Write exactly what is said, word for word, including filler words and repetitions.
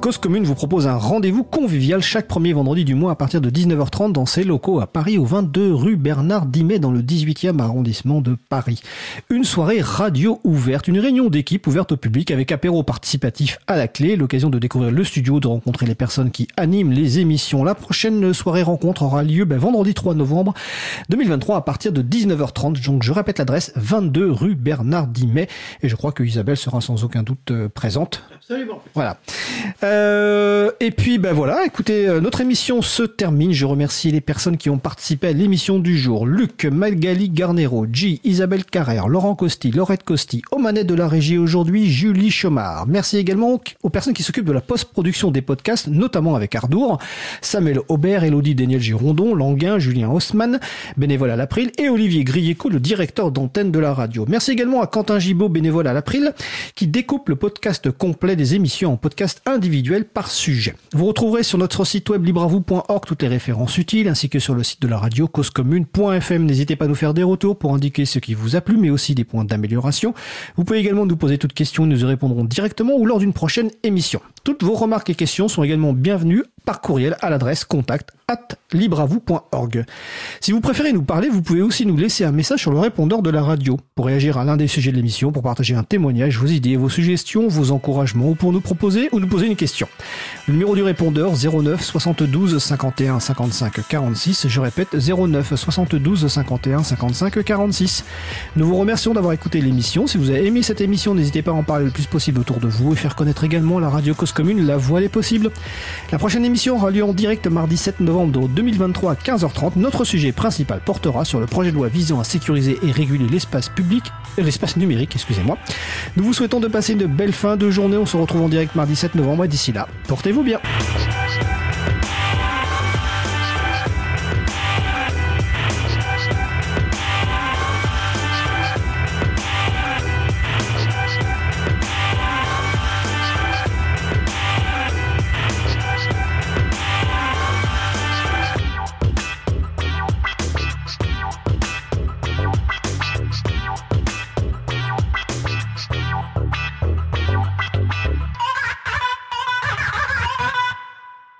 Cause Commune vous propose un rendez-vous convivial chaque premier vendredi du mois à partir de dix-neuf heures trente dans ses locaux à Paris au vingt-deux rue Bernard Dimet dans le dix-huitième arrondissement de Paris. Une soirée radio ouverte, une réunion d'équipe ouverte au public avec apéro participatif à la clé, l'occasion de découvrir le studio, de rencontrer les personnes qui animent les émissions. La prochaine soirée rencontre aura lieu ben, vendredi trois novembre deux mille vingt-trois à partir de dix-neuf heures trente. Donc je répète l'adresse, vingt-deux rue Bernard Dimet, et je crois que Isabelle sera sans aucun doute euh, présente. Absolument. Voilà. Euh, et puis ben voilà, écoutez, euh, notre émission se termine. Je remercie les personnes qui ont participé à l'émission du jour. Luc, Magali Garnero, G, Isabelle Carrère, Laurent Costi, Laurette Costi, aux manettes de la régie aujourd'hui, Julie Chomard. Merci également aux personnes qui s'occupent de la post-production des podcasts, notamment avec Ardour, Samuel Aubert, Elodie Daniel Girondon, Languin, Julien Haussmann, bénévole à l'April, et Olivier Grieco, le directeur d'antenne de la radio. Merci également à Quentin Gibaud, bénévole à l'April, qui découpe le podcast complet des émissions en podcast individuel par sujet. Vous retrouverez sur notre site web libre à vous point org toutes les références utiles, ainsi que sur le site de la radio cause commune point f m. N'hésitez pas à nous faire des retours pour indiquer ce qui vous a plu, mais aussi des points d'amélioration. Vous pouvez également nous poser toutes questions, nous y répondrons directement ou lors d'une prochaine émission. Toutes vos remarques et questions sont également bienvenues par courriel à l'adresse contact arobase libre à vous point org. Si vous préférez nous parler, vous pouvez aussi nous laisser un message sur le répondeur de la radio pour réagir à l'un des sujets de l'émission, pour partager un témoignage, vos idées, vos suggestions, vos encouragements, ou pour nous proposer ou nous poser une question. Le numéro du répondeur zéro neuf soixante-douze cinquante et un cinquante-cinq quarante-six, je répète zéro neuf soixante-douze cinquante et un cinquante-cinq quarante-six. Nous vous remercions d'avoir écouté l'émission. Si vous avez aimé cette émission, n'hésitez pas à en parler le plus possible autour de vous et faire connaître également la radio Cause Commune, la voix des possibles. La prochaine émission aura lieu en direct mardi sept novembre deux mille vingt-trois à quinze heures trente. Notre sujet principal portera sur le projet de loi visant à sécuriser et réguler l'espace public, euh, l'espace numérique, excusez-moi. Nous vous souhaitons de passer une belle fin de journée. On se retrouve en direct mardi sept novembre et d'ici là, portez-vous bien.